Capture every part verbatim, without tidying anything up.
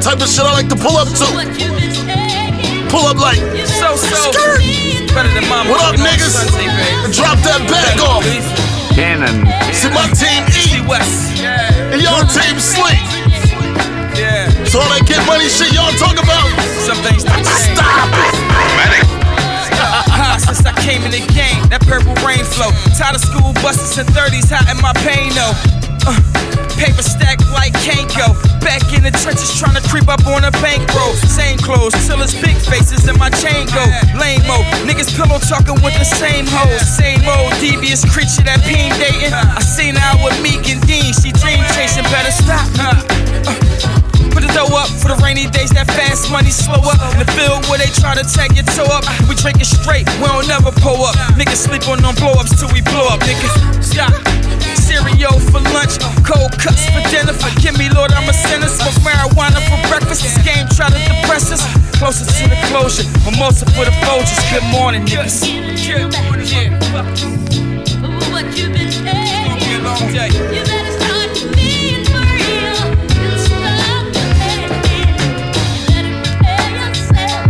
type of shit I like to pull up to. Pull up like, so, so. skirt. Better than mama. What up, niggas? Sunday, And drop that bag off. Cannon. See my team eat, and y'all team sleep. Yeah. So all that get money shit y'all talk about, Some things don't change. stop it. High since I came in the game, that purple rain flow. Tired of school buses and thirties, hot in my pain though. Uh, paper stack like Kanko. Back in the trenches trying to creep up on a bankroll. Same clothes till it's big faces and my chain go. Lame-o, niggas pillow talking with the same hoes. Same old devious creature that peen dating. I seen her out with Meek and Dean, she dream chasing, better stop. Uh, uh, Put the dough up for the rainy days, that fast money slow up. In the field where they try to tag your toe up. We drink it straight, we don't never pull up. Niggas sleep on them blow ups till we blow up, nigga. Stop. Cereal for lunch, cold cuts for dinner. Forgive me, Lord, I'm a sinner. Smoke marijuana for breakfast. This game try to depress us. Closer to the closure, mimosa for the Folgers. Good morning, niggas. Good morning, yeah. What you been taking? It's gonna be a long day. You better start being for real. And stop the hating. Let it prepare yourself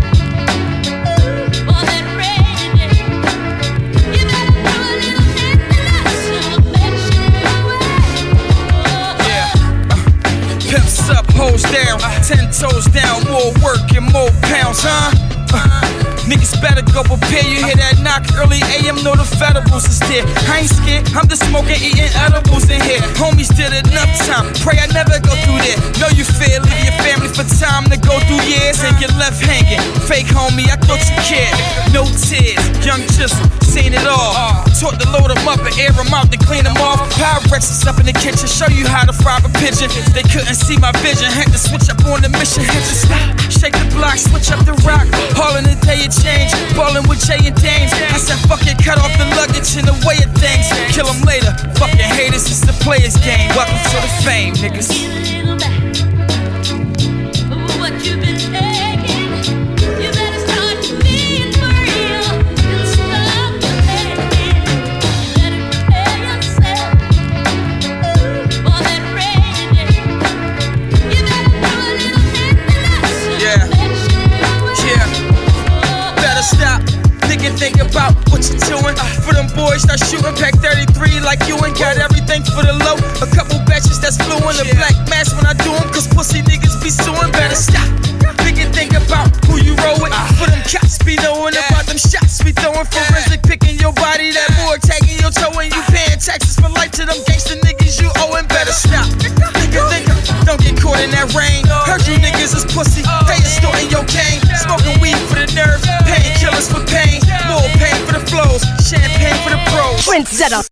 for that rainy day. You better do a little intellectual affection. Yeah. Uh, pimps up, hoes down, ten toes down, more work and more pounds, huh? Uh, Niggas better go prepare. You hear that knock early A M, know the federals is there. I ain't scared, I'm just smoking, eating edibles in here. Homies did enough time, pray I never go through there. Know you fear, leave your family for time to go through years and get left hanging. Fake homie, I thought you cared. No tears, young chisel, seen it all. Taught to load them up and air them out, then clean them off. Pyrex up in the kitchen, show you how to fry a pigeon. They couldn't see my vision, had to switch up on the mission. Had to stop, shake the block, switch up the rock. All in the day it change, ballin' with Jay and Dames. I said fuck it, cut off the luggage in the way of things. Kill them later, fucking haters, it's the players game. Welcome to the fame, niggas. What you been taking? You better start being for real. And stop the hating. Let it prepare yourself for that rainy day. You better do a little intellectual Yeah. affection. Yeah. Better stop. Nigga, think about what you're doing. For them boys that shooting, pack thirty-three like you ain't got everything for the low. A couple batches that's fluent, a black mask when I do them, cause pussy niggas be suing. Better stop. Nigga, think about who you roll with. For them cops be knowing about them shots we throwing. Forensic picking your body, that boy tagging your toe, and you paying taxes for life to them gangster niggas you owing. Better stop. Nigga, think don't get caught in that rain. Heard you niggas is pussy, they extorting your cane. Smoking weed for the nerve, painkillers for pain. More pain for the flows, champagne for the pros. Trendsetter.